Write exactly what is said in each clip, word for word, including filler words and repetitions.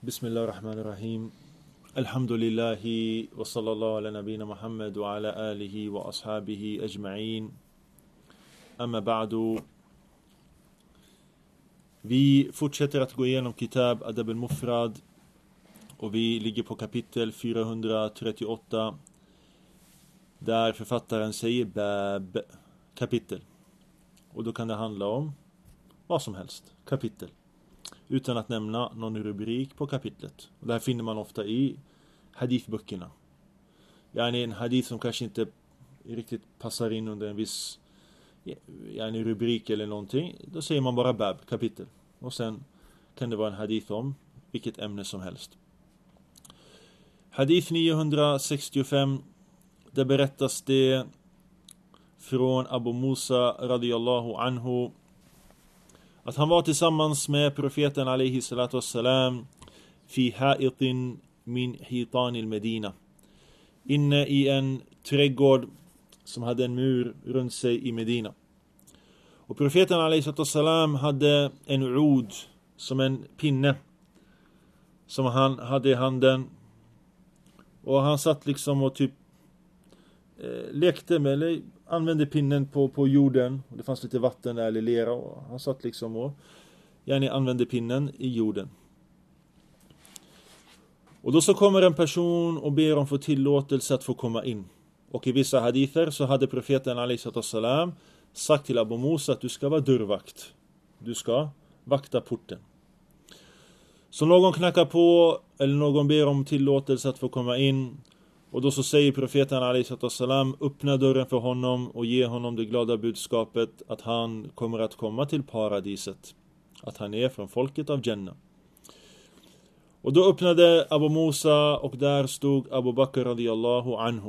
Bismillahirrahmanirrahim. Alhamdulillahi wa sallallahu ala nabina Muhammad wa ala alihi wa ashabihi ajma'in. Amma ba'du. Vi fortsätter att gå igenom Kitab Adab al-Mufrad och vi ligger på kapitel fyrahundratrettioåtta där författaren säger bab, kapitel. Och då kan det handla om vad som helst, kapitel. Utan att nämna någon rubrik på kapitlet. Och det här finner man ofta i hadithböckerna. Yani en hadith som kanske inte riktigt passar in under en viss yani rubrik eller någonting. Då säger man bara bab, kapitel. Och sen kan det vara en hadith om vilket ämne som helst. Hadith niohundrasextiofem. Där berättas det från Abu Musa radiyallahu anhu att han var tillsammans med profeten alaihi salatu wassalam fi ha'itin min hitan al-Medina, inne i en trädgård som hade en mur runt sig i Medina. Och profeten alaihi salatu wassalam hade en ud, som en pinne som han hade i handen, och han satt liksom och typ eh, lekte med eller använde pinnen på, på jorden, och det fanns lite vatten där eller lera, och han satt liksom och yani använde pinnen i jorden. Och då så kommer en person och ber om få tillåtelse att få komma in. Och i vissa hadither så hade profeten alaihi salatu wassalam sagt till Abu Musa att du ska vara dörrvakt. Du ska vakta porten. Så någon knackar på eller någon ber om tillåtelse att få komma in. Och då så säger profeten alaihi salatu wassalam, öppna dörren för honom och ge honom det glada budskapet att han kommer att komma till paradiset. Att han är från folket av Jannah. Och då öppnade Abu Musa och där stod Abu Bakr radiyallahu anhu.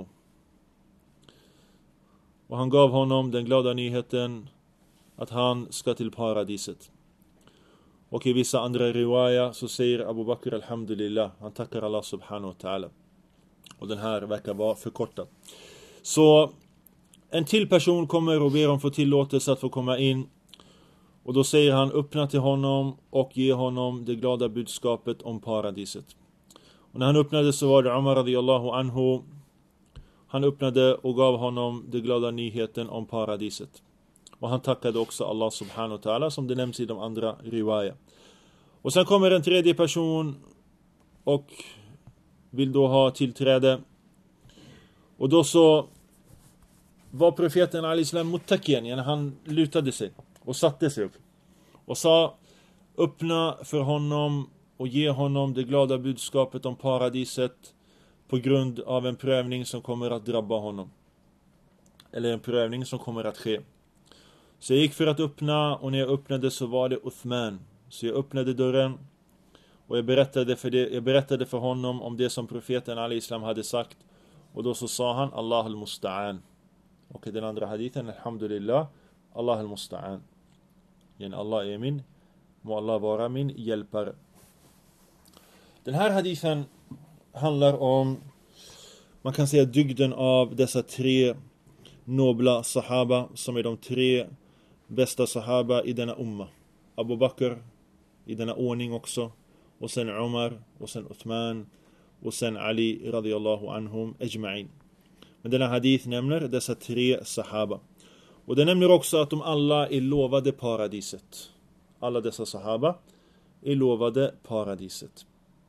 Och han gav honom den glada nyheten att han ska till paradiset. Och i vissa andra riwaya så säger Abu Bakr alhamdulillah, han tackar Allah subhanahu wa ta'ala. Och den här verkar vara förkortad. Så en till person kommer och ber om få tillåtelse att få komma in. Och då säger han, öppna till honom och ge honom det glada budskapet om paradiset. Och när han öppnade så var det Umar radiyallahu anhu. Han öppnade och gav honom det glada nyheten om paradiset. Och han tackade också Allah subhanahu wa ta'ala, som det nämns i de andra riwaya. Och sen kommer en tredje person och vill då ha tillträde. Och då så var profeten alaihi salam muttakiyan, yani han lutade sig och satte sig upp och sa, öppna för honom och ge honom det glada budskapet om paradiset på grund av en prövning som kommer att drabba honom. Eller en prövning som kommer att ske. Så jag gick för att öppna, och när jag öppnade så var det Uthman. Så jag öppnade dörren och jag berättade för, det, jag berättade för honom om det som profeten alaihi salam hade sagt. Och då så sa han, Allah al-Musta'an. Och i den andra hadithen, alhamdulillah, Allah al-Musta'an. Yani Allah är min, må Allah vara min hjälpare. Den här hadithen handlar om, man kan säga, dygden av dessa tre nobla sahaba, som är de tre bästa sahaba i denna umma. Abu Bakr i denna ordning också, och sen Umar, och sen Uthman, och sen Ali radiyallahu anhum ajma'in. Men denna hadith nämner dessa tre sahaba. Och det nämner också att de alla är lovade paradiset. Alla dessa sahaba är lovade paradiset.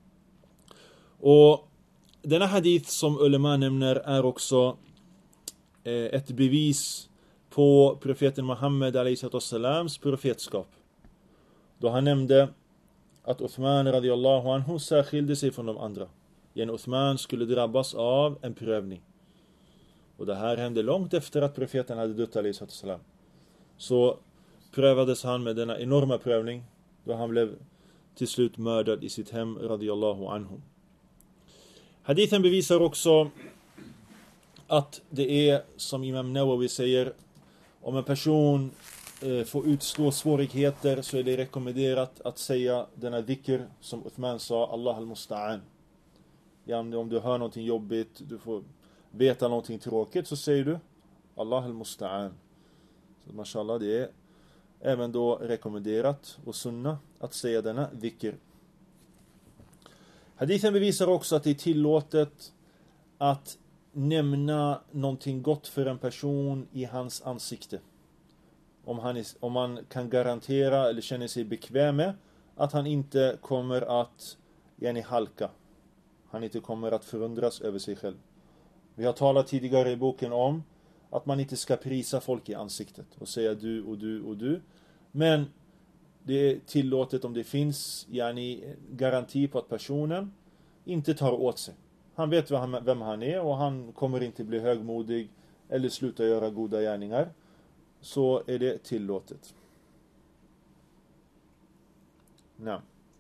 Och denna hadith som ulema nämner är också eh, ett bevis på profeten Muhammed alaihi salatu wassalams profetskap. Då han nämnde att Uthman radiyallahu anhu särskilde sig från de andra. Igen, Uthman skulle drabbas av en prövning. Och det här hände långt efter att profeten hade dött alaihi salatu wassalam. Så prövades han med denna enorma prövning, då han blev till slut mördad i sitt hem radiyallahu anhu. Hadithen bevisar också att det är, som Imam Nawawi säger, om en person eh, får utstå svårigheter så är det rekommenderat att säga denna dhikr som Uthman sa, Allah al-Musta'an. Ja, om du hör någonting jobbigt, du får veta någonting tråkigt, så säger du Allah al-Musta'an. Så mashallah, det är även då rekommenderat och sunna att säga denna dhikr. Hadithen bevisar också att det är tillåtet att nämna någonting gott för en person i hans ansikte. Om, han är, om man kan garantera eller känner sig bekväm med att han inte kommer att yani, halka. Han inte kommer att förundras över sig själv. Vi har talat tidigare i boken om att man inte ska prisa folk i ansiktet och säga du och du och du. Men det är tillåtet om det finns yani, garanti på att personen inte tar åt sig. Han vet vem han är och han kommer inte bli högmodig eller sluta göra goda gärningar. Så är det tillåtet. Nej.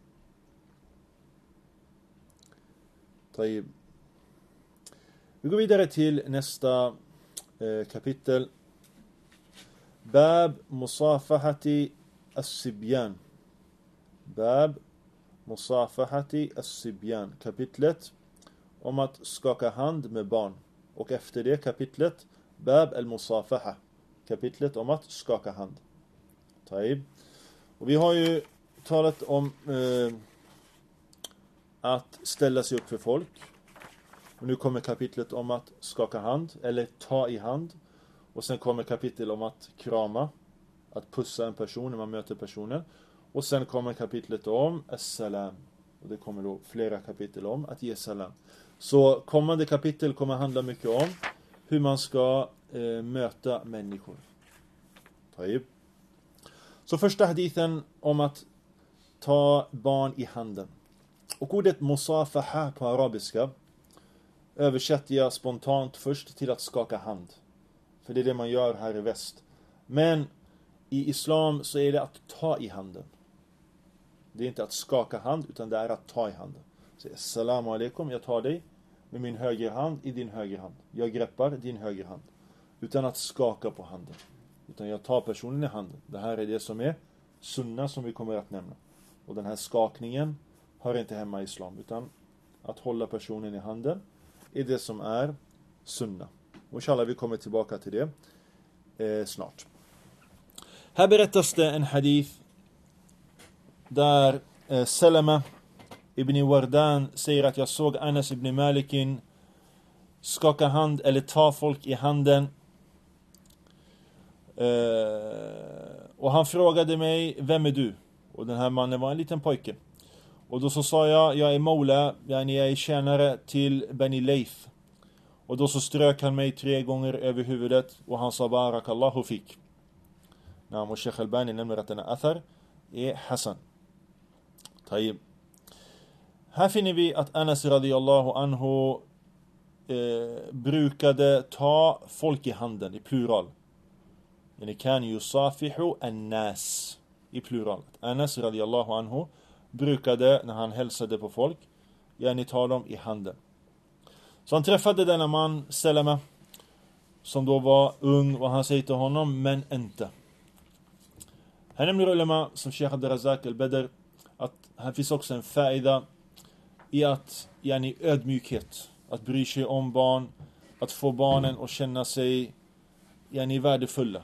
طيب. Vi går vidare till nästa eh, kapitel. Bab musafahati as-sibyan. Bab musafahati as-sibyan. Kapitlet om att skaka hand med barn. Och efter det kapitlet Bab al-musafaha. Kapitlet om att skaka hand. طيب. Och vi har ju talat om eh, att ställa sig upp för folk. Och nu kommer kapitlet om att skaka hand eller ta i hand. Och sen kommer kapitel om att krama, att pussa en person när man möter personen. Och sen kommer kapitlet om as-salam. Och det kommer då flera kapitel om att ge salam. Så kommande kapitel kommer handla mycket om hur man ska eh, möta människor. طيب. Så första hadithen om att ta barn i handen. Och ordet musafaha på arabiska översätter jag spontant först till att skaka hand. För det är det man gör här i väst. Men i islam så är det att ta i handen. Det är inte att skaka hand utan det är att ta i handen. Så assalamu alaikum, jag tar dig med min höger hand i din höger hand. Jag greppar din höger hand. Utan att skaka på handen. Utan jag tar personen i handen. Det här är det som är sunna som vi kommer att nämna. Och den här skakningen hör inte hemma i islam. Utan att hålla personen i handen är det som är sunna. Och inshallah vi kommer tillbaka till det eh, snart. Här berättas det en hadith där eh, Salama ibn Wardan säger att jag såg Anas ibn Malikin skaka hand eller ta folk i handen. Eh, och han frågade mig, vem är du? Och den här mannen var en liten pojke. Och då så sa jag, jag är Mola, jag är tjänare till Bani Leif. Och då så strök han mig tre gånger över huvudet och han sa barakallahu fik. Naam, och Sheikh Albani nämner att den här athar är Hassan. طيب. Här finner vi att Anas radiyallahu anhu eh, brukade ta folk i handen i plural. Yani kan yusafihu an-nas i plural. Anas radiyallahu anhu brukade när han hälsade på folk yani ta dem i handen. Så han träffade denna man Salama som då var ung och han säger till honom men inte. Här nämner ulema som Sheikh Abdurrazak al-Badr att här finns också en faida i att yani ödmjukhet, att bry sig om barn, att få barnen att känna sig yani värdefulla.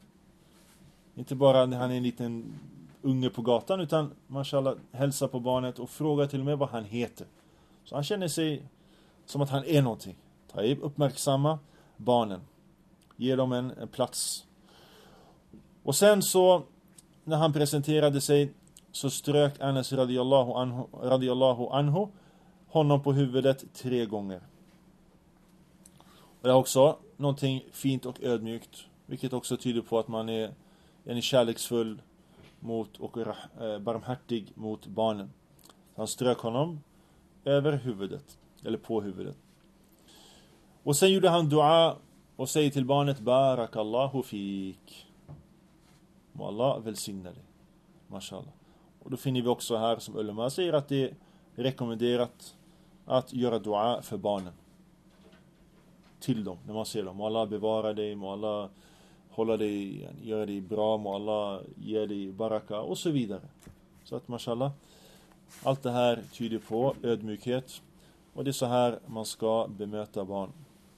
Inte bara när han är en liten unge på gatan utan mashallah hälsa på barnet och fråga till och med vad han heter. Så han känner sig som att han är någonting. Taib, uppmärksamma barnen. Ge dem en, en plats. Och sen så när han presenterade sig så strök Anas radiyallahu anhu, radiyallahu anhu honom på huvudet tre gånger. Och det är också någonting fint och ödmjukt. Vilket också tyder på att man är, är kärleksfull mot och eh, barmhärtig mot barnen. Han strök honom över huvudet. Eller på huvudet. Och sen gjorde han dua och säger till barnet barakallahu fik. Må Allah välsigna dig. Mashallah. Och då finner vi också här som ulema säger att det är rekommenderat att göra dua för barnen. Till dem, när man ser dem. Må Allah bevara dig, må Allah hålla dig, göra dig bra, må Allah ge dig baraka och så vidare. Så att mashallah, allt det här tyder på ödmjukhet. Och det är så här man ska bemöta barn.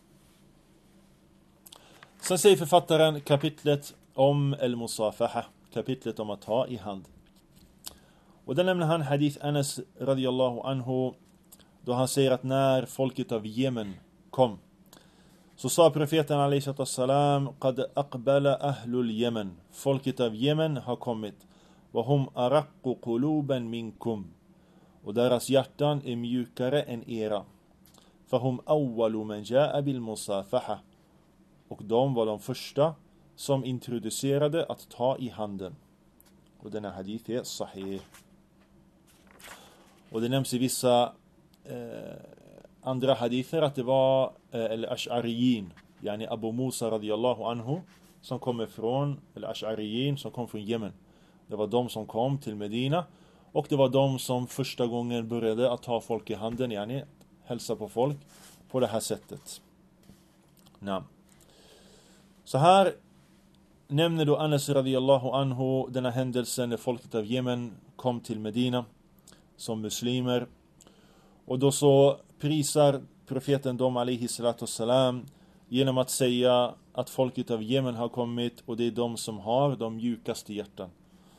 Sen säger författaren kapitlet om al-musafaha. Kapitlet om att ta i hand. Och där nämner han hadith Anas radiyallahu anhu då han säger att när folket av Jemen kom, så sa profeten alaihi salam: "Qad aqbala ahlul Yemen." Folket av Jemen har kommit. "Wa hum araqqu quluban minkum." Och deras hjärtan är mjukare än era. "Fahum awwalu man jaa bil musafaha." Och de var de första som introducerade att ta i handen. Och denna hadith är sahih. Och det nämns i vissa eh, andra hadither att det var eh, al-Ash'ariyin, yani Abu Musa radiyallahu anhu, som kommer från al-Ash'ariyin, som kom från Yemen. Det var de som kom till Medina, och det var de som första gången började att ta folk i handen, yani hälsa på folk på det här sättet. Ja. Så här nämner då Anas radiyallahu anhu denna händelsen när folket av Yemen kom till Medina som muslimer. Och då så prisar profeten dem alaihi salatu wassalam genom att säga att folket av Yemen har kommit, och det är de som har de mjukaste hjärtan.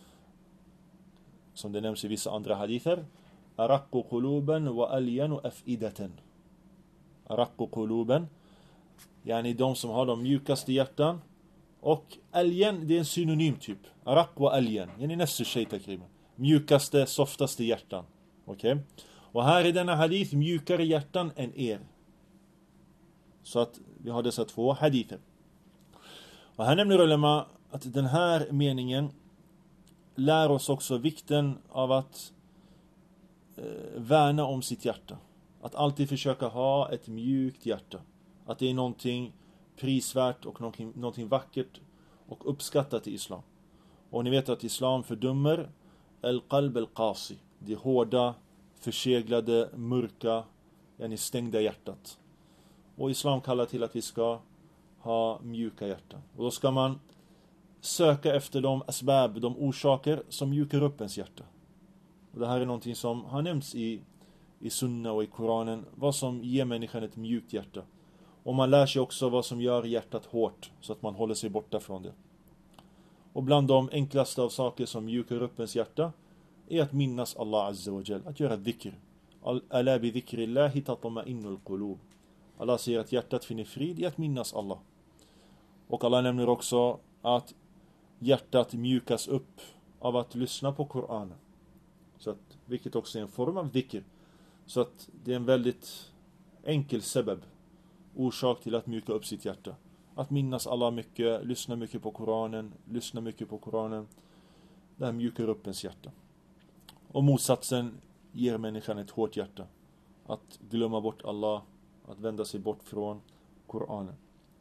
Som det nämns i vissa andra hadither: araqqu quluban wa alyanu afidatan. Araqqu quluban, yani de som har de mjukaste hjärtan. Och alyan, det är en synonym typ. Araq wa alyan, yani nafs shay takriban. Mjukaste, softaste hjärtan. Okej? Okay? Och här i denna hadith, mjukare hjärtan än er. Så att vi har dessa två hadither. Och här nämner ulema att den här meningen lär oss också vikten av att eh, värna om sitt hjärta. Att alltid försöka ha ett mjukt hjärta. Att det är någonting prisvärt och någonting, någonting vackert och uppskattat i islam. Och ni vet att islam fördömer al-qalb al-qasi, det hårda, förseglade, mörka, yani stängda hjärtat. Och islam kallar till att vi ska ha mjuka hjärtan. Och då ska man söka efter de asbab, de orsaker som mjukar upp ens hjärta. Och det här är någonting som har nämnts i, i sunna och i Koranen, vad som ger människan ett mjukt hjärta. Och man lär sig också vad som gör hjärtat hårt, så att man håller sig borta från det. Och bland de enklaste av saker som mjukar upp ens hjärta är att minnas Allah azza wa jal, att göra dhikr. Ala bi dhikrillahi tatma'innul qulub. Allah säger att hjärtat finner frid i att minnas Allah. Och Allah nämner också att hjärtat mjukas upp av att lyssna på Koranen. Så att, vilket också är en form av dhikr. Så att det är en väldigt enkel sebab, orsak till att mjuka upp sitt hjärta. Att minnas Allah mycket, lyssna mycket på Koranen, lyssna mycket på Koranen. Det här mjukar upp ens hjärta. Och motsatsen ger människan ett hårt hjärta. Att glömma bort Allah, att vända sig bort från Koranen.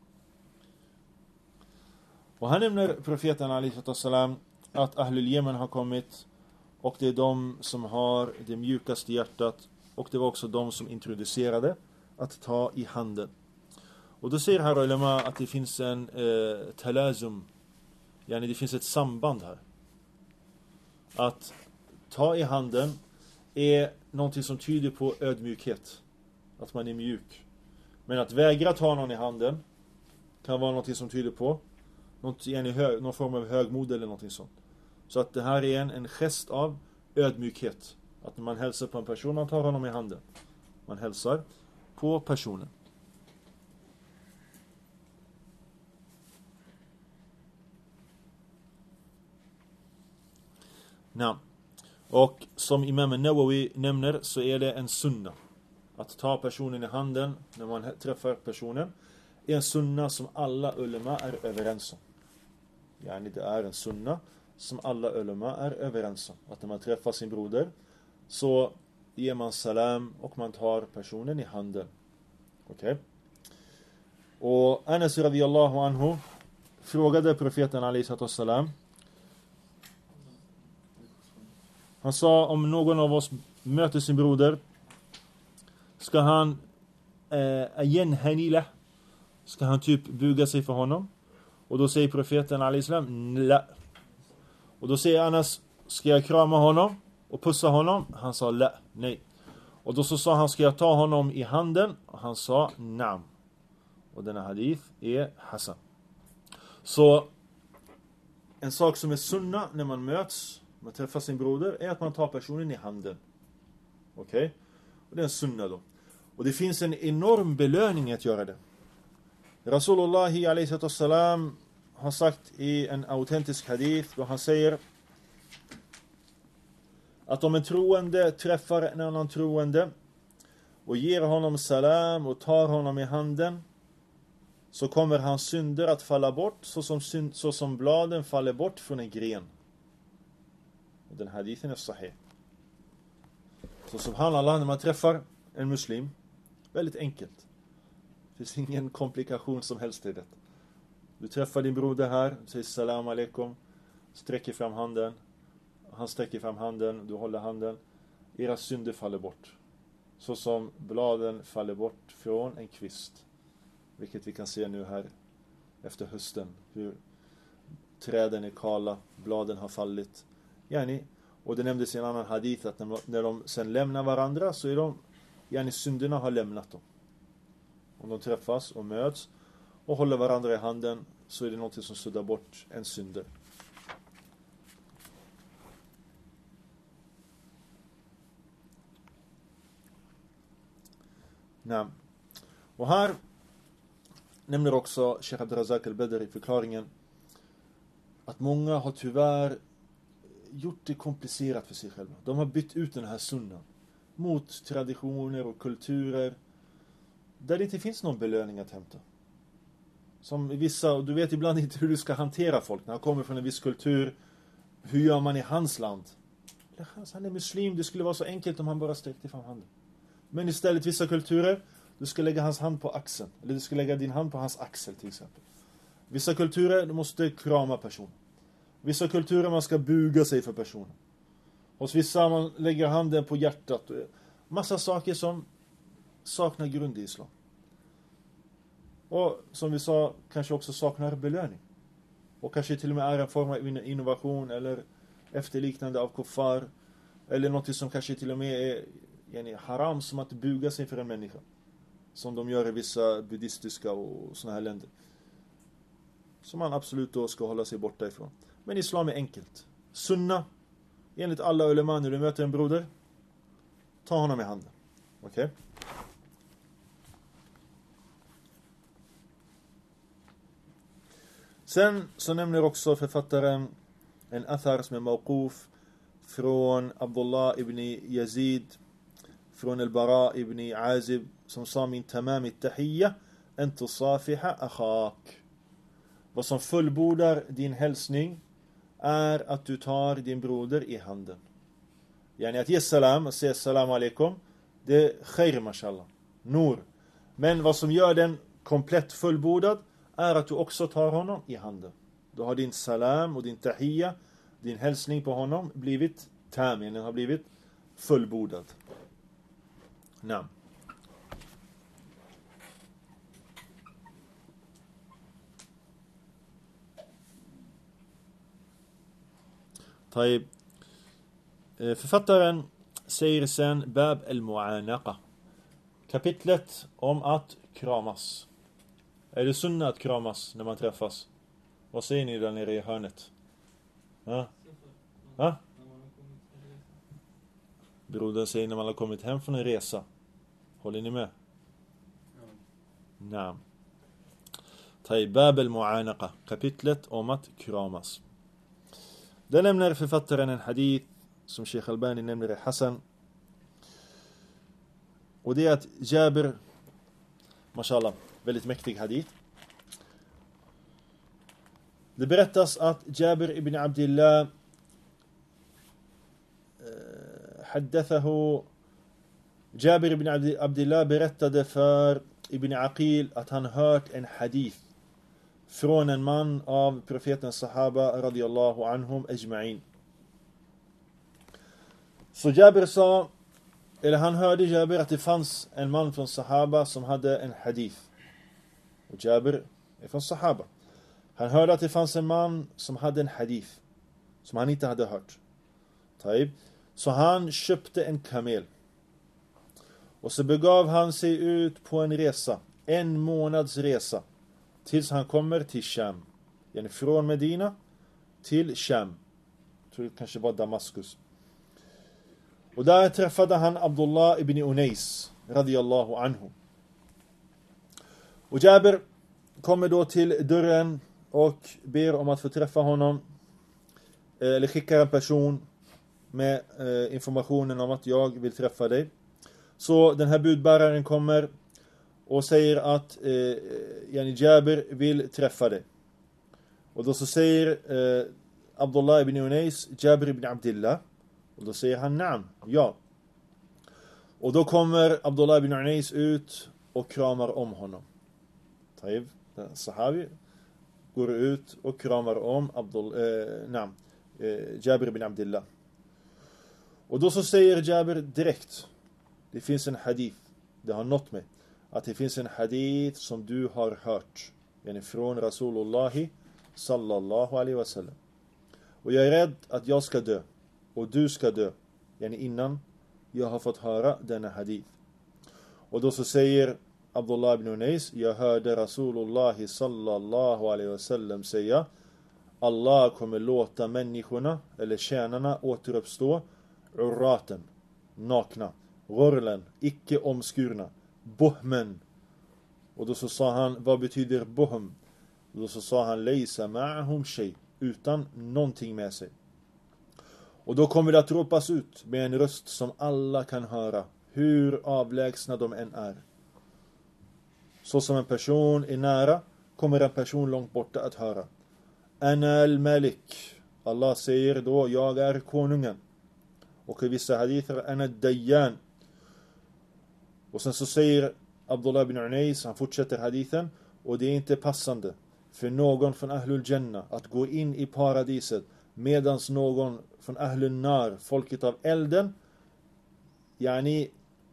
Och här nämner profeten alaihi salam att Ahlul Yemen har kommit, och det är de som har det mjukaste hjärtat, och det var också de som introducerade att ta i handen. Och då säger här ulema att det finns en eh, talazum, yani det finns ett samband här. Att ta i handen är någonting som tyder på ödmjukhet, att man är mjuk. Men att vägra ta någon i handen kan vara någonting som tyder på något, hög, någon form av högmod eller någonting sånt. Så att det här är en, en gest av ödmjukhet. Att när man hälsar på en person, man tar honom i handen. Man hälsar på personen. Ja. Och som Imam Nawawi nämner så är det en sunna. Att ta personen i handen när man träffar personen är en sunna som alla ulema är överens om. Yani det är en sunna som alla ulema är överens om. Att när man träffar sin broder så ger man salam och man tar personen i handen. Okej? Okay? Och Anas radiyallahu anhu frågade profeten alaihi salam. Han sa, om någon av oss möter sin broder, ska han ayenhanila, ska han typ buga sig för honom? Och då säger profeten alaihi salam, la. Och då säger Anas, ska jag krama honom och pussa honom? Han sa la, nej. Och då så sa han, ska jag ta honom i handen? Och han sa naam. Och denna hadith är hasan. Så en sak som är sunna när man möts, man träffar sin broder, är att man tar personen i handen. Okej? Okay? Och det är en sunna då. Och det finns en enorm belöning att göra det. Rasulullah alayhi salam har sagt i en autentisk hadith då han säger att om en troende träffar en annan troende och ger honom salam och tar honom i handen, så kommer hans synder att falla bort så som, synd, så som bladen faller bort från en gren. Och den hadithen är sahih. Så subhanallah, när man träffar en muslim, väldigt enkelt. Det finns ingen komplikation som helst i det. Du träffar din broder här, säger salam alaikum, sträcker fram handen, han sträcker fram handen, du håller handen. Era synder faller bort. Så som bladen faller bort från en kvist. Vilket vi kan se nu här efter hösten. Hur träden är kala, bladen har fallit. Yani, och det nämndes i en annan hadith att när, när de sen lämnar varandra så är de, yani synderna har lämnat dem. Om de träffas och möts och håller varandra i handen så är det något som suddar bort en synder. Nej. Och här nämner också Sheikh Abdurrazak al-Badr i förklaringen att många har tyvärr gjort det komplicerat för sig själva. De har bytt ut den här sunnan mot traditioner och kulturer där det inte finns någon belöning att hämta. Som vissa, och du vet ibland inte hur du ska hantera folk när han kommer från en viss kultur. Hur gör man i hans land? Han är muslim, det skulle vara så enkelt om han bara sträckte fram handen. Men istället vissa kulturer, du ska lägga hans hand på axeln. Eller du ska lägga din hand på hans axel till exempel. Vissa kulturer, du måste krama personen. Vissa kulturer, man ska buga sig för personen. Hos vissa, man lägger handen på hjärtat. Massa saker som saknar grund i islam. Och som vi sa, kanske också saknar belöning. Och kanske till och med är en form av innovation eller efterliknande av kuffar. Eller något som kanske till och med är yani, haram, som att buga sig för en människa. Som de gör i vissa buddhistiska och såna här länder. Som man absolut då ska hålla sig borta ifrån. Men islam är enkelt. Sunna, enligt alla ulema, när du möter en broder, ta honom i handen. Okej? Okay? Sen så nämner också författaren en athar som är mawquf från Abdullah ibn Yazid, från al-Bara ibn Azib, som sa min tamam tahiyya an tusafiha akhak. Vad som fullbordar din hälsning är att du tar din broder i handen. Yani att ge salam och säga salam alaikum, det är khair mashallah, nur. Men vad som gör den komplett fullbordad är att du också tar honom i handen. Då har din salam och din tahiyya, din hälsning på honom blivit tam, den har blivit fullbordad. Nej. طيب. Författaren säger sen Bab al-Mu'anaqa. Kapitlet om att kramas. Är det sunna att kramas när man träffas? Vad säger ni där nere i hörnet? Ha? Ha? Brodern säger när man har kommit hem från en resa. Håller ni med? Nej. طيب. Bab al-Mu'anaqa. Kapitlet om att kramas. Där nämner författaren en hadith som Sheikh Albani nämner är Hassan. Och det är att Jabir, mashallah, väldigt mäktig hadith. Det berättas att Jabir ibn Abdillah حدثه Jabir ibn Abdillah berättade för Ibn Aqil att han hört en hadith från en man av profetens sahaba radiyallahu anhum ajma'in. Så Jabir sa, eller han hörde Jabir att det fanns en man från sahaba som hade en hadith. Och Jabir är från sahaba. Han hörde att det fanns en man som hade en hadith som han inte hade hört. Taib. Så han köpte en kamel. Och så begav han sig ut på en resa. En månads resa. Tills han kommer till Sham. Yani från Medina till Sham. Jag tror det kanske var Damaskus. Och där träffade han Abdullah ibn Unais radiyallahu anhu. Och Jabir kommer då till dörren och ber om att få träffa honom. Eller skickar en person med eh, informationen om att jag vill träffa dig. Så den här budbäraren kommer och säger att eh, yani Jabir vill träffa dig. Och då så säger eh, Abdullah ibn Unais, Jabir ibn Abdillah. Och då säger han naam, ja. Och då kommer Abdullah ibn Unais ut och kramar om honom. Taib, sahabi går ut och kramar om Abdul, eh, naam, eh, Jabir ibn Abdillah. Och då så säger Jabir direkt, det finns en hadith, det har nått mig, att det finns en hadith som du har hört, yani från Rasulullah sallallahu alaihi wasallam. Och jag är rädd att jag ska dö och du ska dö, yani innan jag har fått höra denna hadith. Och då så säger Abdullah ibn Unais, jag hörde Rasulullah sallallahu alaihi wasallam säga, Allah kommer låta människorna eller tjänarna återuppstå urraten, nakna, ghurlan, icke omskurna, buhmen. Och då så sa han, vad betyder buhm? Och då så sa han, laysa ma'ahum shay, utan någonting med sig. Och då kommer det att ropas ut med en röst som alla kan höra, hur avlägsna de än är. Så som en person är nära, kommer en person långt borta att höra. Ana al-Malik. Allah säger då, jag är konungen. Och i vissa hadither, Ana ad-Dayyan. Och sen så säger Abdullah ibn Unais, han fortsätter hadithen, och det är inte passande för någon från Ahlul Jannah att gå in i paradiset medans någon från Ahlul Nar, folket av elden, yani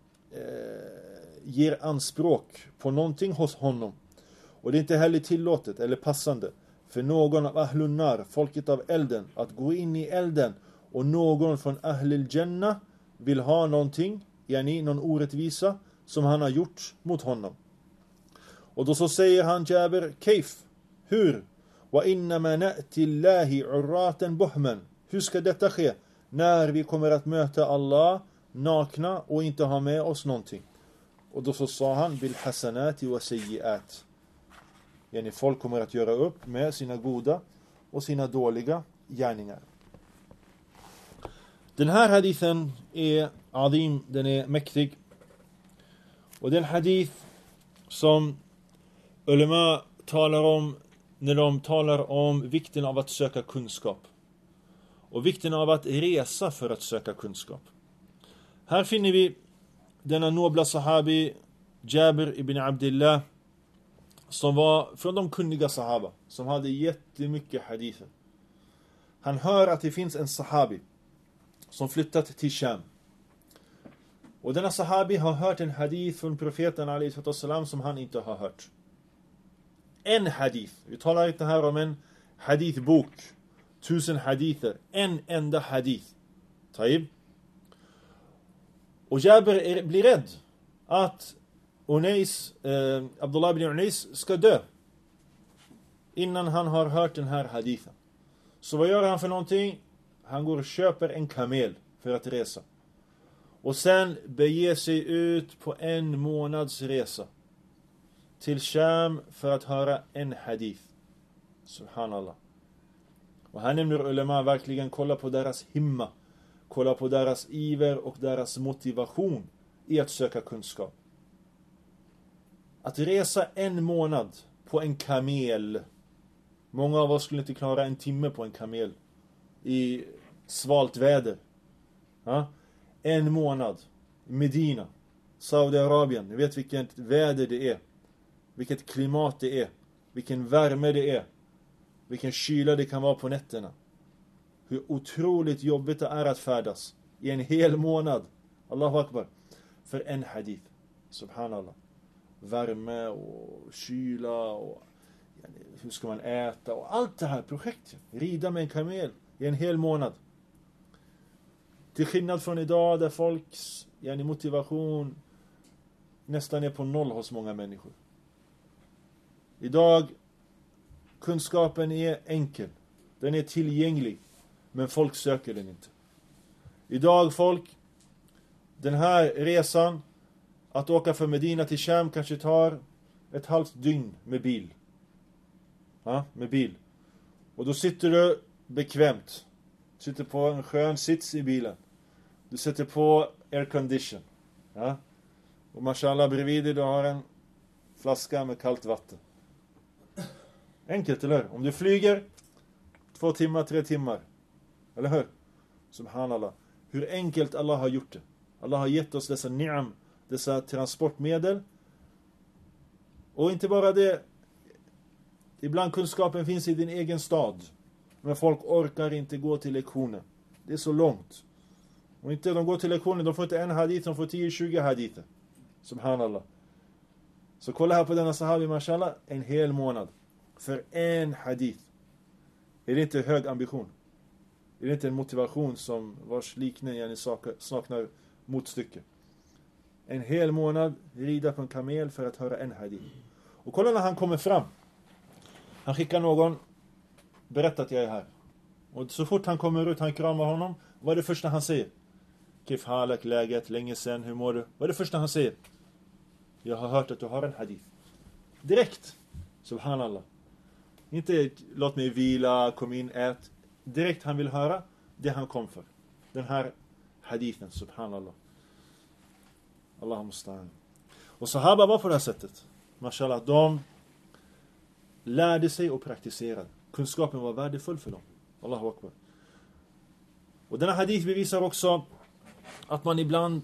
eh, ger anspråk på någonting hos honom. Och det är inte heller tillåtet eller passande för någon av Ahlul Nar, folket av elden, att gå in i elden och någon från Ahlul Jannah vill ha någonting, yani någon orättvisa som han har gjort mot honom. Och då så säger han Jabir, Keif, hur? Wa innama na'ti Allahi urratan buhman. Hur ska detta ske? När vi kommer att möta Allah nakna och inte ha med oss någonting. Och då så sa han, bil hasanati wa sayyi'at. Yani folk kommer att göra upp med sina goda och sina dåliga gärningar. Den här hadithen är azim, den är mäktig. Och den hadith som ulema talar om när de talar om vikten av att söka kunskap. Och vikten av att resa för att söka kunskap. Här finner vi denna nobla sahabi Jabir ibn Abdillah, som var från de kunniga sahaba, som hade jättemycket hadither. Han hör att det finns en sahabi som flyttat till Sham. Och denna sahabi har hört en hadith från profeten alaihi salam som han inte har hört. En hadith. Vi talar inte här om en hadithbok. Tusen hadither. En enda hadith. Taib. Och Jabir är, blir rädd att Unais, eh, Abdullah ibn Unais ska dö innan han har hört den här hadithen. Så vad gör han för någonting? Han går och köper en kamel för att resa. Och sen beger sig ut på en månads resa till Sham för att höra en hadith. Subhanallah. Och här nämner ulema verkligen, kolla på deras himma. Kolla på deras iver och deras motivation i att söka kunskap. Att resa en månad på en kamel. Många av oss skulle inte klara en timme på en kamel i svalt väder. Ja? En månad. Medina, Saudiarabien. Ni vet vilket väder det är. Vilket klimat det är. Vilken värme det är. Vilken kyla det kan vara på nätterna. Hur otroligt jobbigt det är att färdas i en hel månad. Allahu Akbar. För en hadith. Subhanallah. Värme och kyla och yani, hur ska man äta och allt det här projektet. Rida med en kamel i en hel månad. Till skillnad från idag där folks yani, motivation nästan är på noll hos många människor. Idag kunskapen är enkel. Den är tillgänglig. Men folk söker den inte. Idag folk Den här resan, att åka från Medina till Sham, kanske tar ett halvt dygn med bil. Ja, med bil. Och då sitter du bekvämt. Sitter på en skön sits i bilen. Du sätter på aircondition. Ja. Och mashallah bredvid dig, du har en flaska med kallt vatten. Enkelt, eller hur? Om du flyger två timmar, tre timmar. Eller hur? Subhanallah. Hur enkelt Allah har gjort det. Allah har gett oss dessa ni'am, dessa transportmedel. Och inte bara det. Ibland kunskapen finns i din egen stad. Men folk orkar inte gå till lektionen. Det är så långt. Och inte de går till lektionen, de får inte en hadith, de får tio tjugo hadither. Subhanallah. Så kolla här på denna sahabi, mashallah, en hel månad. För en hadith. Är det inte hög ambition? Är det inte en motivation som vars liknande saknar motstycke? En hel månad rida på en kamel för att höra en hadith. Och kolla när han kommer fram. Han skickar någon, berätta att jag är här. Och så fort han kommer ut, han kramar honom. Vad är det första han säger? Kif halak, läget, länge sen, hur mår du? Vad är det första han säger? Jag har hört att du har en hadith. Direkt. Subhanallah. Inte låt mig vila, kom in, ät. Direkt han vill höra det han kom för. Den här hadithen, subhanallah. Allahumma sta'an. Och sahaba var på det här sättet. Mashallah, de lärde sig och praktiserade. Kunskapen var värdefull för dem. Allahu akbar. Och denna hadith bevisar också att man ibland,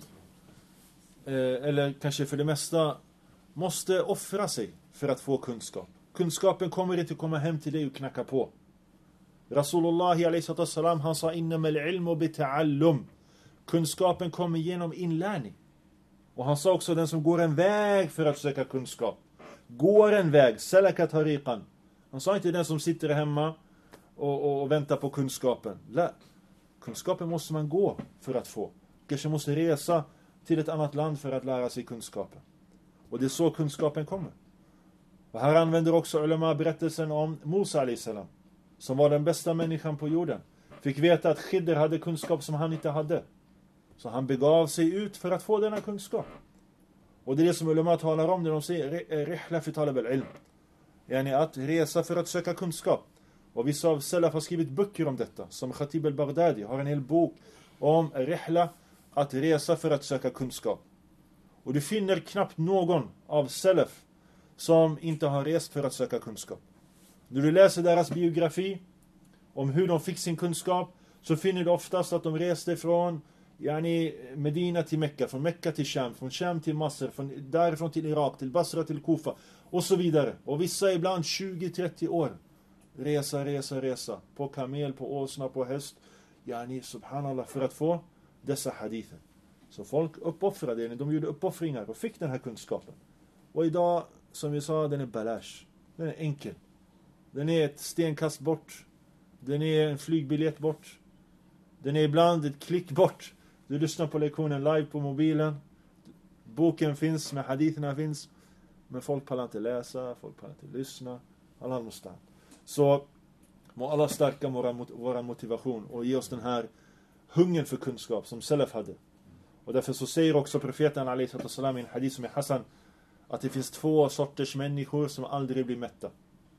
eh, eller kanske för det mesta, måste offra sig för att få kunskap. Kunskapen kommer inte komma hem till dig och knacka på. Rasulullah alaihi salam, han sa innamal ilmu bita'allum. Kunskapen kommer genom inlärning. Och han sa också den som går en väg för att söka kunskap. Går en väg, salaka tariqan. Han sa inte den som sitter hemma och, och, och väntar på kunskapen. La. Kunskapen måste man gå för att få. Kanske måste resa till ett annat land för att lära sig kunskapen. Och det är så kunskapen kommer. Och här använder också ulama berättelsen om Musa alaihi salam, som var den bästa människan på jorden. Fick veta att Khidr hade kunskap som han inte hade. Så han begav sig ut för att få denna kunskap. Och det är det som ulama talar om när de säger rihla fi talab al-ilm. Yani att resa för att söka kunskap. Och vissa av salaf har skrivit böcker om detta. Som Khatib al-Baghdadi har en hel bok om rihla, att resa för att söka kunskap. Och du finner knappt någon av salaf som inte har rest för att söka kunskap. När du läser deras biografi om hur de fick sin kunskap, så finner du oftast att de reste från yani Medina till Mekka, från Mekka till Sham, från Sham till Masr, från därifrån till Irak, till Basra, till Kufa och så vidare. Och vissa ibland tjugo till trettio år. Resa, resa, resa. På kamel, på åsna, på häst. Yani subhanallah, för att få dessa hadither. Så folk uppoffrade, de gjorde uppoffringar och fick den här kunskapen. Och idag, som vi sa, den är balash. Den är enkel. Den är ett stenkast bort. Den är en flygbiljett bort. Den är ibland ett klick bort. Du lyssnar på lektionen live på mobilen. Boken finns, med haditherna finns. Men folk pallar inte läsa, folk pallar inte lyssna. Allah måste. Så må Allah stärka vår motivation och ge oss den här hungern för kunskap som salaf hade. Och därför så säger också profeten alaihi salam i en hadith som är Hassan, att det finns två sorters människor som aldrig blir mätta.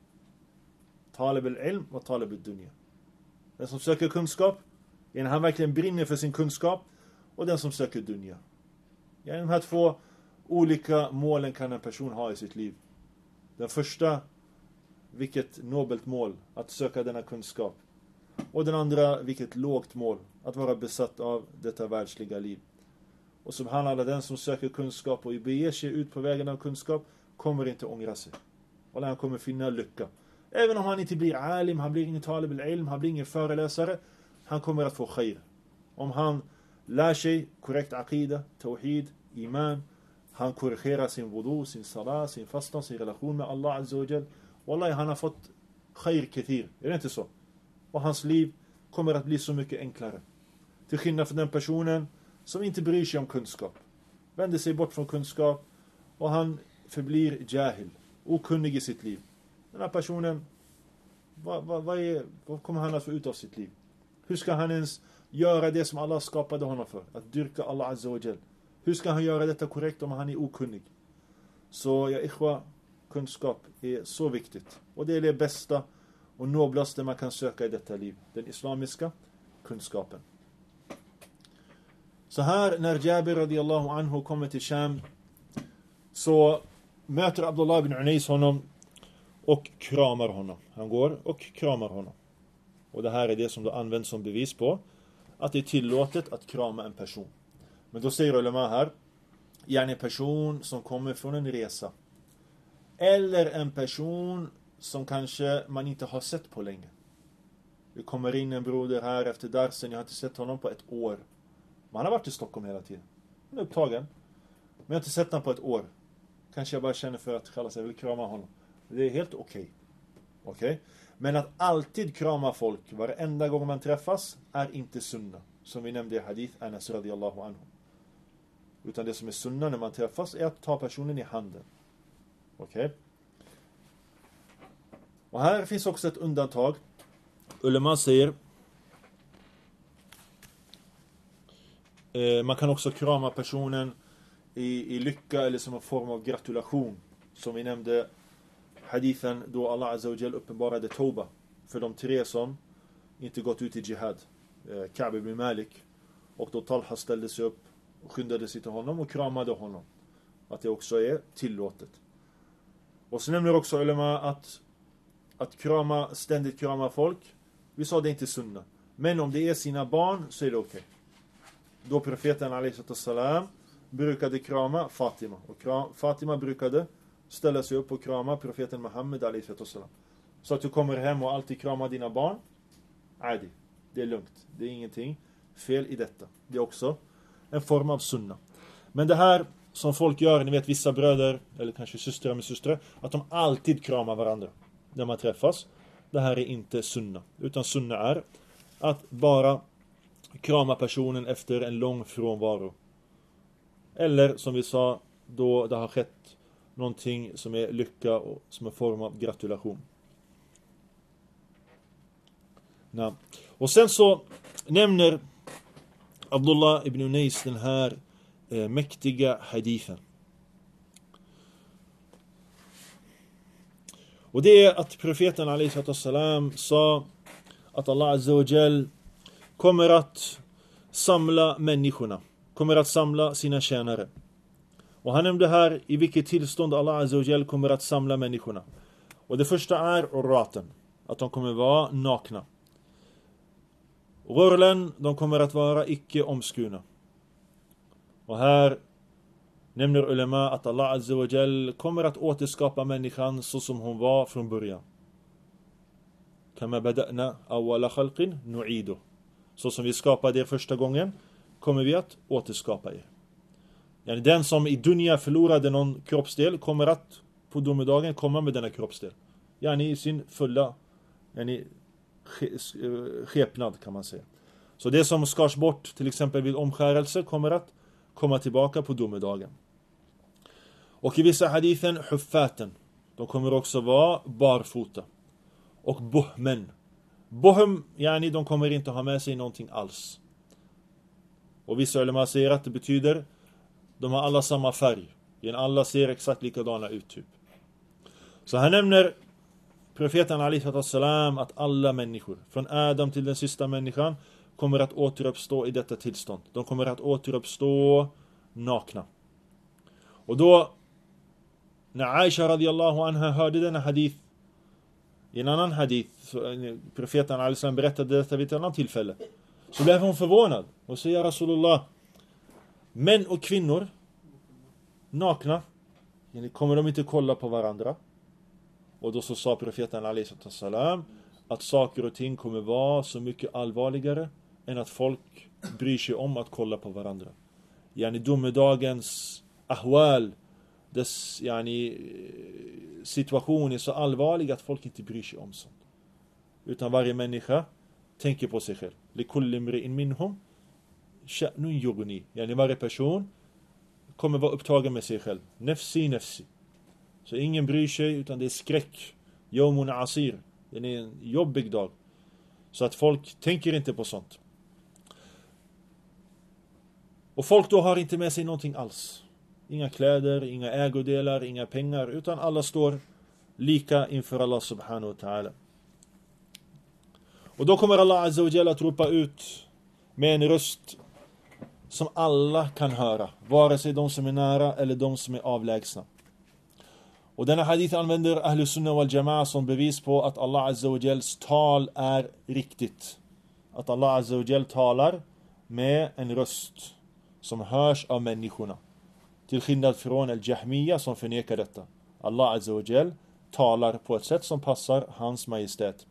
Talib al-ilm och talib al-dunya. Den som söker kunskap, är han verkligen brinner för sin kunskap, och den som söker dunya. Ja, de här två olika målen kan en person ha i sitt liv. Den första, vilket nobelt mål, att söka denna kunskap. Och den andra, vilket lågt mål, att vara besatt av detta världsliga liv. Och subhanallah, den som söker kunskap och beger sig ut på vägen av kunskap kommer inte ångra sig. Och han kommer finna lycka. Även om han inte blir alim, han blir ingen talib al-ilm, han blir ingen föreläsare, han kommer att få khair. Om han lär sig korrekt aqida, tawhid, iman, han korrigerar sin wudu, sin salat, sin fastan, sin relation med Allah azza wa jal. Wallahi, han har fått khair kathir. Är det inte så? Och hans liv kommer att bli så mycket enklare. Till skillnad från den personen som inte bryr sig om kunskap. Vänder sig bort från kunskap och han förblir jahil, okunnig i sitt liv. Den här personen, vad, vad, vad, är, vad kommer han att få ut av sitt liv? Hur ska han ens göra det som Allah skapade honom för. Att dyrka Allah Azza wa Jal. Hur ska han göra detta korrekt om han är okunnig? Så ja, ikhwa, kunskap är så viktigt. Och det är det bästa och noblaste man kan söka i detta liv. Den islamiska kunskapen. Så här när Jabir radiyallahu anhu kommer till Sham, så möter Abdullah ibn Unais honom och kramar honom. Han går och kramar honom. Och det här är det som då används som bevis på att det är tillåtet att krama en person. Men då säger ulema här, gärna en person som kommer från en resa. Eller en person som kanske man inte har sett på länge. Det kommer in en broder här efter darsen, jag har inte sett honom på ett år. Man har varit i Stockholm hela tiden. Han är upptagen. Men jag har inte sett honom på ett år. Kanske jag bara känner för att kalla sig, jag vill krama honom. Det är helt okej. Okay. Okej? Okay? Men att alltid krama folk varenda gång man träffas är inte sunna. Som vi nämnde i hadith Anas radiyallahu anhu. Utan det som är sunna när man träffas är att ta personen i handen. Okej? Okay? Och här finns också ett undantag. Ulema säger eh, man kan också krama personen i, i lycka eller som en form av gratulation. Som vi nämnde hadithen då Allah Azza wa Jal uppenbarade Toba för de tre som inte gått ut i jihad. Eh, Ka'b ibn Malik. Och då Talha ställde sig upp och skyndade sig till honom och kramade honom. Att det också är tillåtet. Och så nämner också ulema att att krama, ständigt krama folk, vi sa det inte sunna. Men om det är sina barn så är det okej. Okay. Då profeten alaihi salam brukade krama Fatima. Och kram, Fatima brukade ställa sig upp och krama profeten Muhammed alaihi salam. Så att du kommer hem och alltid kramar dina barn. Adi. Det är lugnt. Det är ingenting fel i detta. Det är också en form av sunna. Men det här som folk gör, ni vet vissa bröder eller kanske systrar med systrar, att de alltid kramar varandra när man träffas. Det här är inte sunna. Utan sunna är att bara krama personen efter en lång frånvaro. Eller som vi sa, då det har skett någonting som är lycka och som är form av gratulation. Ja. Och sen så nämner Abdullah ibn Unais den här eh, mäktiga hadithen. Och det är att profeten alaihi salam sa att Allah Azza wa Jal kommer att samla människorna. Kommer att samla sina tjänare. Och han nämnde här i vilket tillstånd Allah Azza wa Jal kommer att samla människorna. Och det första är urraten. Att de kommer vara nakna. Rörlen, de kommer att vara icke omskurna. Och här nämner ulema att Allah Azza wa Jal kommer att återskapa människan så som hon var från början. Kama bada'na awwala khalqin nu'idu. Så som vi skapade er första gången kommer vi att återskapa er. Yani den som i dunya förlorade någon kroppsdel kommer att på domedagen komma med denna kroppsdel. Yani i sin fulla yani skepnad kan man säga. Så det som skars bort till exempel vid omskärelse kommer att komma tillbaka på domedagen. Och i vissa hadithen huffaten. De kommer också vara barfota. Och buhmen. Buhm, yani de kommer inte ha med sig någonting alls. Och vissa ulema säger att det betyder de har alla samma färg. Alla ser exakt likadana ut typ. Så här nämner profeten alaihi salam att alla människor från Adam till den sista människan kommer att återuppstå i detta tillstånd. De kommer att återuppstå nakna. Och då när Aisha radiyallahu anha hörde denna hadith i en annan hadith, profeten alaihi salam berättade detta vid ett annat tillfälle, så blev hon förvånad och säger Rasulullah, män och kvinnor nakna, kommer de inte kolla på varandra? Och då så sa profeten alaihi salam att saker och ting kommer vara så mycket allvarligare än att folk bryr sig om att kolla på varandra. Yani domedagens ahwal, dess yani, situation är så allvarlig att folk inte bryr sig om sånt. Utan varje människa tänker på sig själv. Likulli imri'in minhum sha'nun yughni. Yani varje person kommer vara upptagen med sig själv. Nafsi nafsi. Så ingen bryr sig utan det är skräck. Yawmun asir. Det är en jobbig dag. Så att folk tänker inte på sånt. Och folk då har inte med sig någonting alls. Inga kläder, inga ägodelar, inga pengar, utan alla står lika inför Allah subhanahu wa ta'ala. Och då kommer Allah azza wa jalla att ropa ut med en röst som alla kan höra, vare sig de som är nära eller de som är avlägsna. Och denna hadith använder Ahlus Sunnah wal Jama'a som bevis på att Allah azza wa jalls tal är riktigt. Att Allah azza wa jall talar med en röst som hörs av människorna. Till skillnad från al-Jahmiya som förnekar detta. Allah azza wa jall talar på ett sätt som passar hans majestät.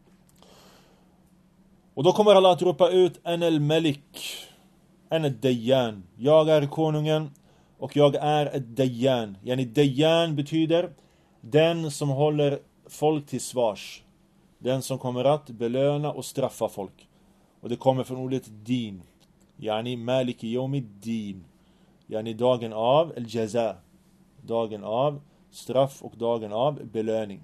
Och då kommer Allah att ropa ut en al-Malik, en al-Dayyan. Jag är konungen och jag är ett Dayyan. Yani Dayyan betyder den som håller folk till svars. Den som kommer att belöna och straffa folk. Och det kommer från ordet din. Yani Maliki Yawmid Din. Yani dagen av al-Jaza. Dagen av straff och dagen av belöning.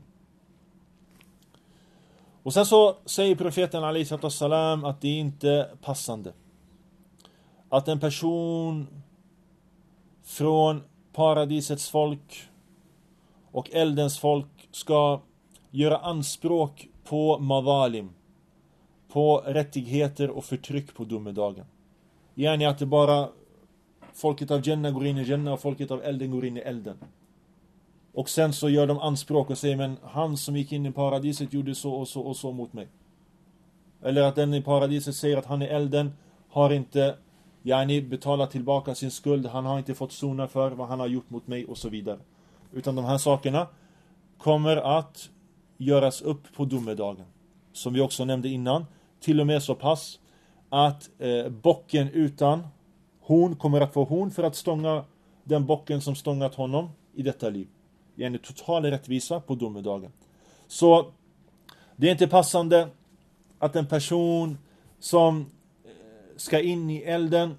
Och sen så säger profeten alaihi salam att det är inte passande att en person från paradisets folk och eldens folk ska göra anspråk på madalim, på rättigheter och förtryck på domedagen. Yani att det bara folket av Jannah går in i Jannah och folket av elden går in i elden. Och sen så gör de anspråk och säger, men han som gick in i paradiset gjorde så och så och så mot mig. Eller att den i paradiset säger att han i elden har inte yani betalat tillbaka sin skuld. Han har inte fått sona för vad han har gjort mot mig och så vidare. Utan de här sakerna kommer att göras upp på domedagen. Som vi också nämnde innan. Till och med så pass att eh, bocken utan horn kommer att få horn för att stånga den bocken som stångat honom i detta liv. Det är en total rättvisa på domedagen. Så det är inte passande att en person som ska in i elden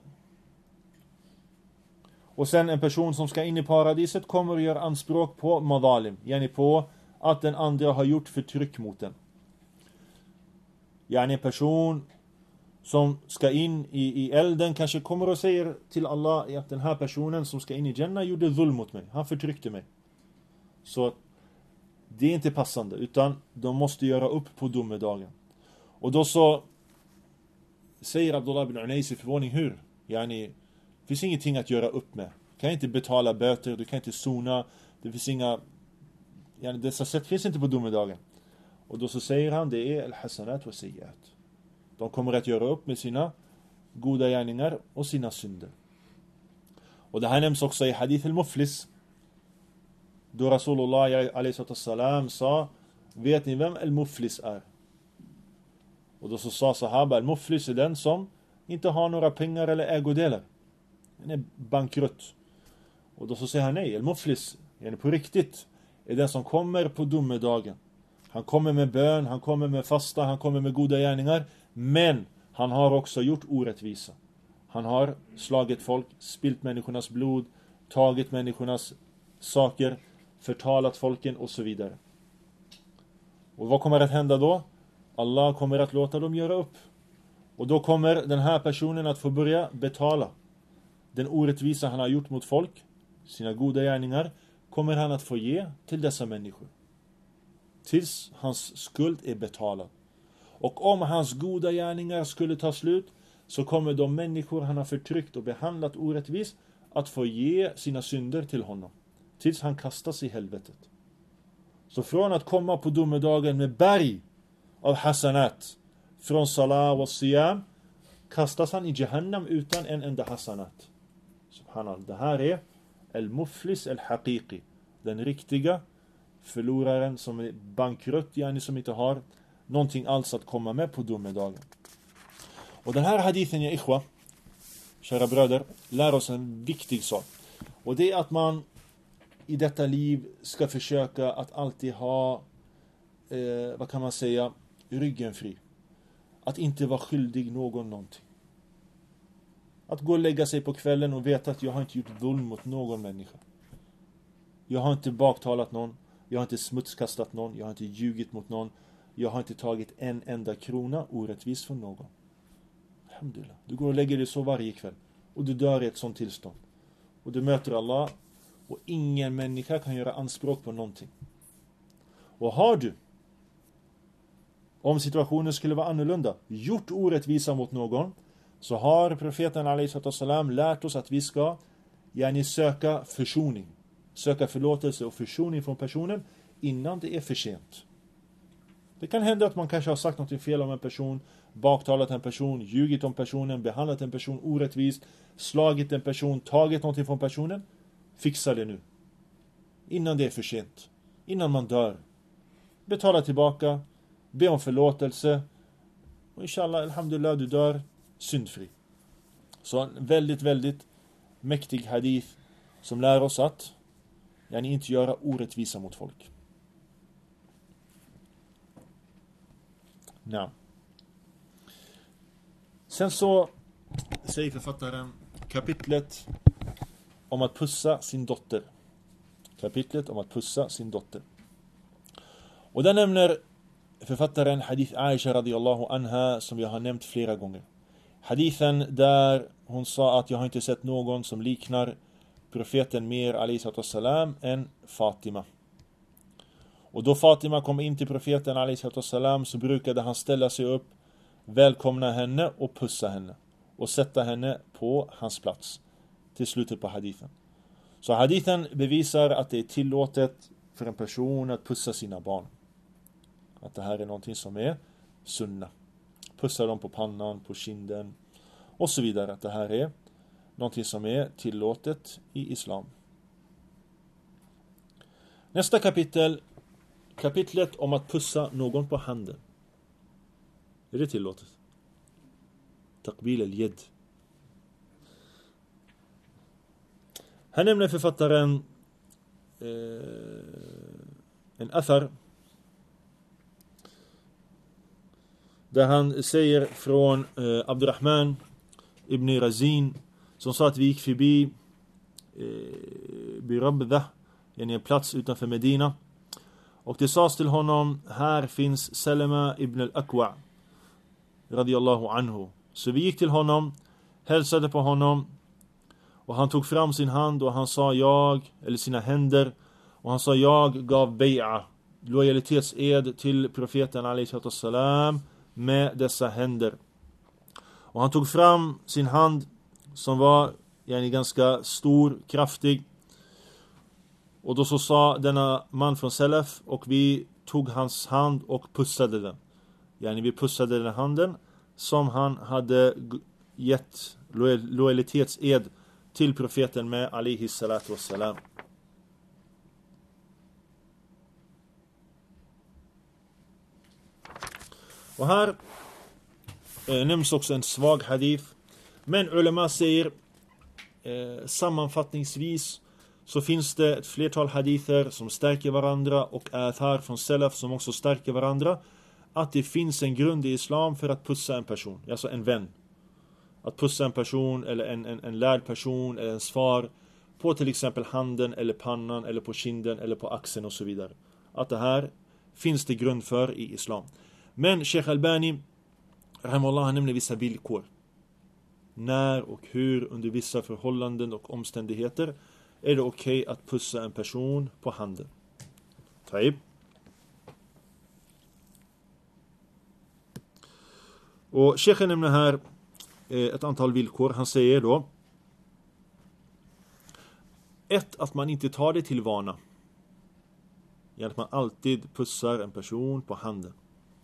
och sen en person som ska in i paradiset kommer att göra anspråk på madalim. Yani på att den andra har gjort förtryck mot den. Yani en person som ska in i, i elden kanske kommer och säger till Allah att den här personen som ska in i Jannah gjorde dhulm mot mig. Han förtryckte mig. Så det är inte passande, utan de måste göra upp på domedagen. Och då så säger Abdullah ibn Unais i förvåning, hur? Yani, det finns ingenting att göra upp med. Du kan inte betala böter, du kan inte sona. Det finns inga, yani, dessa sätt finns inte på domedagen. Och då så säger han, det är al-hasanat wa sayyiat. De kommer att göra upp med sina goda gärningar och sina synder. Och det här nämns också i hadith al-Muflis. Då Rasulullah alaihi salam sa, vet ni vem al-Muflis är? Och då så sa sahaba, al-Muflis är den som inte har några pengar eller ägodelar. Den är bankrutt. Och då så säger han, nej, al-Muflis är på riktigt är den som kommer på domedagen. Han kommer med bön, han kommer med fasta, han kommer med goda gärningar. Men han har också gjort orättvisa. Han har slagit folk, spilt människornas blod, tagit människornas saker, förtalat folken och så vidare. Och vad kommer att hända då? Allah kommer att låta dem göra upp. Och då kommer den här personen att få börja betala den orättvisa han har gjort mot folk, sina goda gärningar, kommer han att få ge till dessa människor. Tills hans skuld är betalad. Och om hans goda gärningar skulle ta slut, så kommer de människor han har förtryckt och behandlat orättvis att få ge sina synder till honom. Tills han kastas i helvetet. Så från att komma på domedagen med berg av hasanat, från salah och siyam, kastas han i Jahannam utan en enda hasanat. Subhanallah. Det här är al-Muflis al-Haqiqi. Den riktiga förloraren som är bankrutt, yani som inte har någonting alls att komma med på domedagen. Och den här hadithen, ja ikhwa, kära bröder, lär oss en viktig sak. Och det är att man i detta liv ska försöka att alltid ha, eh, vad kan man säga, ryggen fri. Att inte vara skyldig någon någonting. Att gå och lägga sig på kvällen och veta att jag har inte gjort dhulm mot någon människa. Jag har inte baktalat någon. Jag har inte smutskastat någon. Jag har inte ljugit mot någon. Jag har inte tagit en enda krona orättvis från någon. Alhamdulillah. Du går och lägger dig så varje kväll. Och och du dör i ett sånt tillstånd. Och du möter Allah och ingen människa kan göra anspråk på någonting. Och har du, om situationen skulle vara annorlunda, gjort orättvisa mot någon, så har profeten alaihissalam lärt oss att vi ska yani söka försoning. Söka förlåtelse och försoning från personen innan det är för sent. Det kan hända att man kanske har sagt något fel om en person, baktalat en person, ljugit om personen, behandlat en person orättvist, slagit en person, tagit något från personen. Fixa det nu. Innan det är för sent. Innan man dör. Betala tillbaka. Be om förlåtelse. Och inshallah, alhamdulillah, du dör syndfri. Så en väldigt, väldigt mäktig hadith som lär oss att yani inte göra orättvisa mot folk. Nej. Sen så säger författaren kapitlet om att pussa sin dotter. Kapitlet om att pussa sin dotter. Och där nämner författaren hadith Aisha radiyallahu anha som jag har nämnt flera gånger. Hadithen där hon sa att jag har inte sett någon som liknar profeten mer alaihissalam än Fatima. Och då Fatima kom in till profeten alaihissalam så brukade han ställa sig upp, välkomna henne och pussa henne. Och sätta henne på hans plats. Till slutet på hadithen. Så hadithen bevisar att det är tillåtet för en person att pussa sina barn. Att det här är någonting som är sunna. Pussa dem på pannan, på kinden och så vidare. Att det här är någonting som är tillåtet i islam. Nästa kapitel. Kapitlet om att pussa någon på handen. Är det tillåtet? Taqbil al-yad. Här nämner författaren eh, en athar där han säger från eh, Abdurrahman ibn Razin som sa att vi gick förbi eh, Birabdah, en plats utanför Medina, och det sades till honom: här finns Salama ibn al-Aqwa radiyallahu anhu. Så vi gick till honom, hälsade på honom, och han tog fram sin hand och han sa jag, eller sina händer, och han sa jag gav bai'a, lojalitetsed till profeten alaihissalam med dessa händer. Och han tog fram sin hand som var yani, ganska stor, kraftig. Och då så sa denna man från Salaf, och vi tog hans hand och pussade den. Yani vi pussade den handen som han hade gett lojalitetsed till profeten med alaihi salatu wassalam. Och här eh, nämns också en svag hadith. Men ulema säger eh, sammanfattningsvis så finns det ett flertal hadither som stärker varandra och athar från salaf som också stärker varandra. Att det finns en grund i islam för att pussa en person, alltså en vän. Att pussa en person eller en, en, en lärd person eller en svar på till exempel handen eller pannan eller på kinden eller på axeln och så vidare. Att det här finns det grund för i islam. Men Sheikh Albani rahimahullah nämner vissa villkor. När och hur under vissa förhållanden och omständigheter är det okej okay att pussa en person på handen. Taib. Och Sheikh nämner här ett antal villkor. Han säger då: ett, att man inte tar det till vana. Att man alltid pussar en person på handen.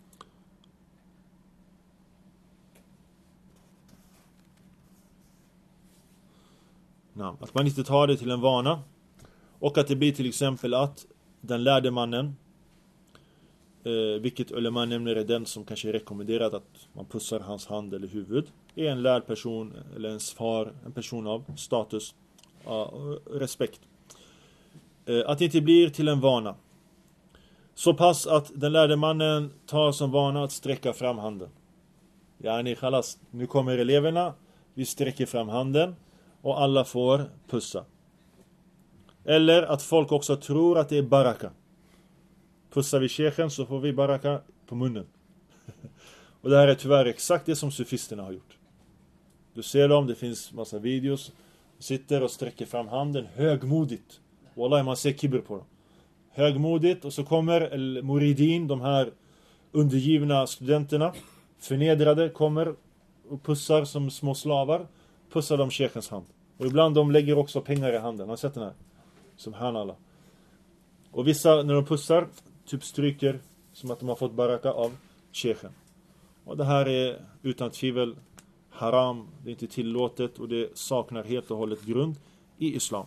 Nej, att man inte tar det till en vana. Och att det blir till exempel att den lärde mannen, eh, vilket ulema nämner är den som kanske är rekommenderat att man pussar hans hand eller huvud, är en lärd person eller ens far, en person av status och respekt. Eh, att det inte blir till en vana. Så pass att den lärde mannen tar som vana att sträcka fram handen. Yani khalas, nu kommer eleverna, vi sträcker fram handen och alla får pussa. Eller att folk också tror att det är baraka. Pussar vi sheikhen så får vi baraka på munnen. Och det här är tyvärr exakt det som sufisterna har gjort. Du ser dem, det finns massa videos. Sitter och sträcker fram handen högmodigt. Wallahi, man ser kibber på dem. Högmodigt, och så kommer el-muridin, de här undergivna studenterna, förnedrade, kommer och pussar som små slavar. Pussar de sheikhens hand. Och ibland de lägger också pengar i handen. Har ni sett den här? Subhanallah. Och vissa när de pussar typ stryker som att de har fått baraka av sheikhen. Och det här är utan tvivel haram. Det är inte tillåtet och det saknar helt och hållet grund i islam.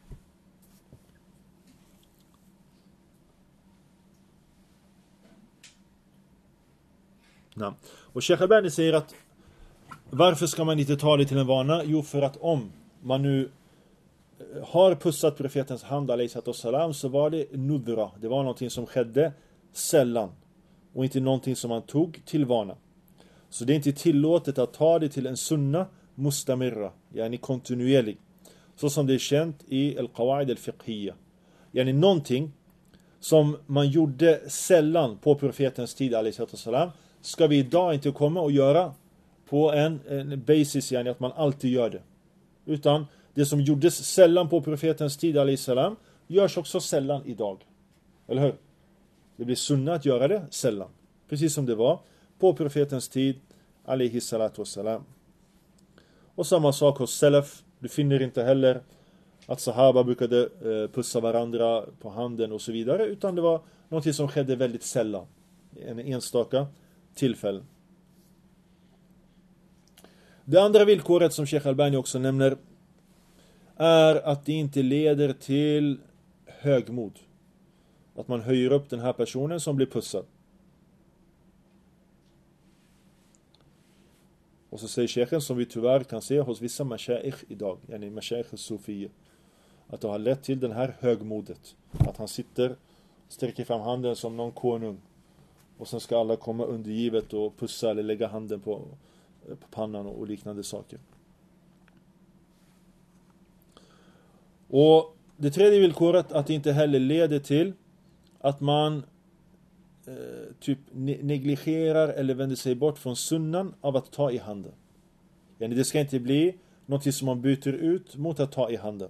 Ja. Och Sheikh Albani säger att varför ska man inte ta det till en vana? Jo, för att om man nu har pussat profetens hand salam, så var det nudra. Det var någonting som skedde sällan och inte någonting som man tog till vana. Så det är inte tillåtet att ta det till en sunna mustamirra, yani kontinuerlig. Så som det är känt i al-qawaid al-fiqhiyya. Yani någonting som man gjorde sällan på profetens tid salam, ska vi idag inte komma och göra på en, en basis, yani att man alltid gör det. Utan det som gjordes sällan på profetens tid salam görs också sällan idag. Eller hur? Det blir sunna att göra det sällan. Precis som det var på profetens tid salam. Och samma sak hos salaf. Du finner inte heller att sahaba brukade pussa varandra på handen och så vidare. Utan det var något som skedde väldigt sällan. En enstaka tillfälle. Det andra villkoret som Sheikh Albani också nämner är att det inte leder till högmod. Att man höjer upp den här personen som blir pussad. Och så säger Sheikhen, som vi tyvärr kan se hos vissa mashaikh idag, yani mashaikh sufiyya, att det har lett till den här högmodet. Att han sitter, sträcker fram handen som någon konung. Och sen ska alla komma undergivet och pussa eller lägga handen på, på pannan och liknande saker. Och det tredje villkoret, att det inte heller leder till att man eh, typ negligerar eller vänder sig bort från sunnan av att ta i handen. Yani det ska inte bli något som man byter ut mot att ta i handen.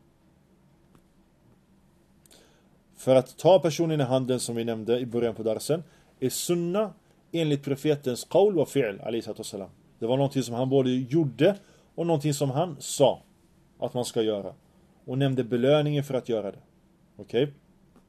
För att ta personen i handen, som vi nämnde i början på darsen, är sunna enligt profetens qawl wa fi'l salam. Det var någonting som han både gjorde och någonting som han sa att man ska göra. Och nämnde belöningen för att göra det. Okej? Okay?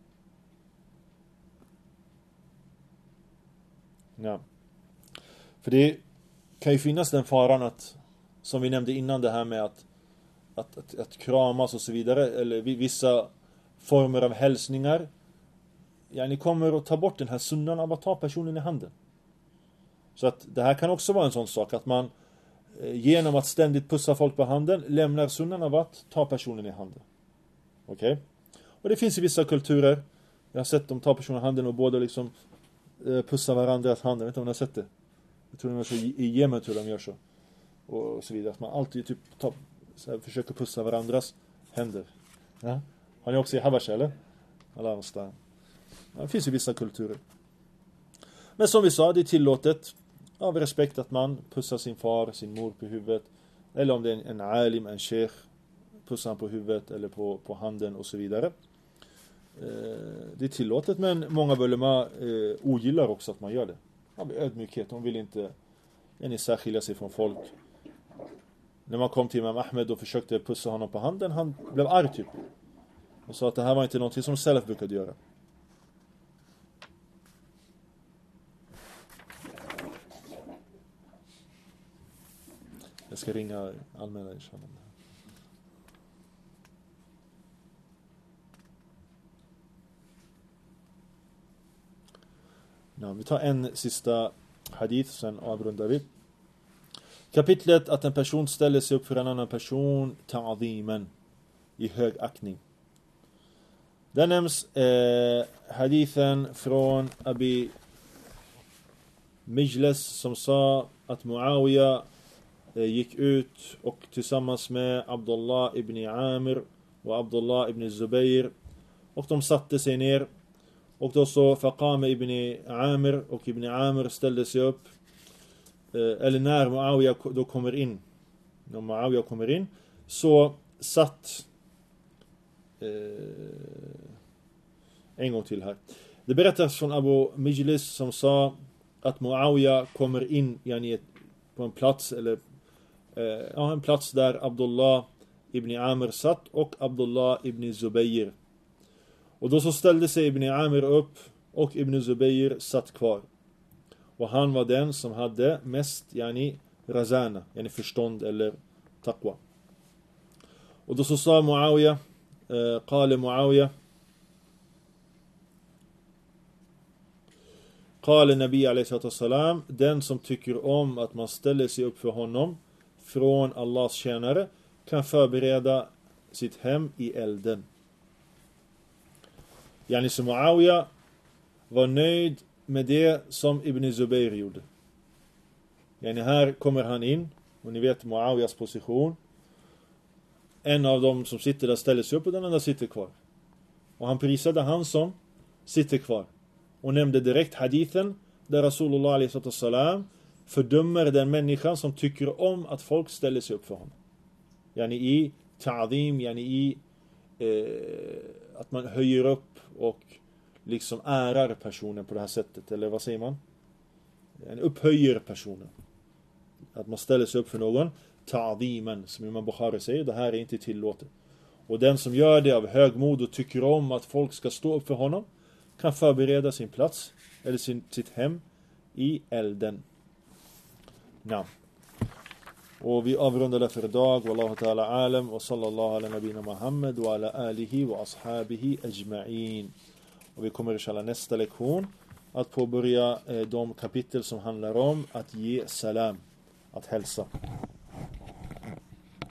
Ja. För det kan ju finnas den faran att, som vi nämnde innan, det här med att, att, att, att kramas och så vidare, eller vissa former av hälsningar, ja, ni kommer att ta bort den här sunnan av att ta personen i handen. Så att det här kan också vara en sån sak, att man genom att ständigt pussa folk på handen lämnar sunnan av att ta personen i handen. Okej? Okay? Och det finns i vissa kulturer, jag har sett dem ta personen i handen och båda liksom pussa varandras handen. Jag vet inte om ni har sett det. Jag tror att i Jemen tror de gör så. Och så vidare. Att man alltid typ tar, så här, försöker pussa varandras händer. Ja? Har ni också i Habasha, eller? Alla ja, det finns i vissa kulturer. Men som vi sa, det är tillåtet av respekt att man pussar sin far, sin mor på huvudet. Eller om det är en, en alim, en sheikh, pussar på huvudet eller på, på handen och så vidare. Det är tillåtet, men många ulema eh, ogillar också att man gör det. Av ödmjukhet, de vill inte en särskilja sig från folk. När man kom till Imam Ahmed och försökte pussa honom på handen, han blev arg typ. Och sa att det här var inte något som salaf brukade göra. Jag ska ringa allmänna inshallah. Ja, vi tar en sista hadith, sen avrundar vi. Kapitlet att en person ställer sig upp för en annan person, ta'zimen, i hög aktning. Där nämns eh, hadithen från Abi Mijlas som sa att Muawiya eh, gick ut och tillsammans med Abdullah ibn Amir och Abdullah ibn Zubayr, och de satte sig ner. Och då så Faqama ibn Amir, och ibn Amir ställde sig upp. Eh, eller när Muawiya då kommer in när Muawiya kommer in, så satt eh, en gång till här. Det berättas från Abu Mijlis som sa att Muawiya kommer in yani, på en plats eller eh, ja, en plats där Abdullah ibn Amr satt och Abdullah ibn Zubayr. Och då så ställde sig ibn Amr upp och ibn Zubayr satt kvar. Och han var den som hade mest yani razana, yani förstånd eller taqwa. Och då så sa Muawiya, eh, قال Muawiya, قال Nabi alayhi salam, den som tycker om att man ställer sig upp för honom från Allahs tjänare kan förbereda sitt hem i elden. Yani så Muawiya var nöjd med det som Ibn Zubayr gjorde. Yani här kommer han in, och ni vet Muawiyas position. En av dem som sitter där ställer sig upp och den andra sitter kvar. Och han prisade han som sitter kvar. Och nämnde direkt hadithen där Rasulullah alaihi salam fördömer den människan som tycker om att folk ställer sig upp för honom. Yani i ta'zim, yani i eh, att man höjer upp och liksom ärar personen på det här sättet. Eller vad säger man? Yani upphöjer personen. Att man ställer sig upp för någon. Ta'ziman, som Imam Bukhari säger, det här är inte tillåtet. Och den som gör det av högmod och tycker om att folk ska stå upp för honom kan förbereda sin plats eller sin, sitt hem i elden. Ja. Och vi avrundar det för idag. Wallahu ta'ala alam wa sallallahu ala nabina Muhammad wa ala alihi wa ashabihi ajma'in. Och vi kommer inshallah nästa lektion att påbörja eh, de kapitel som handlar om att ge salam, att hälsa.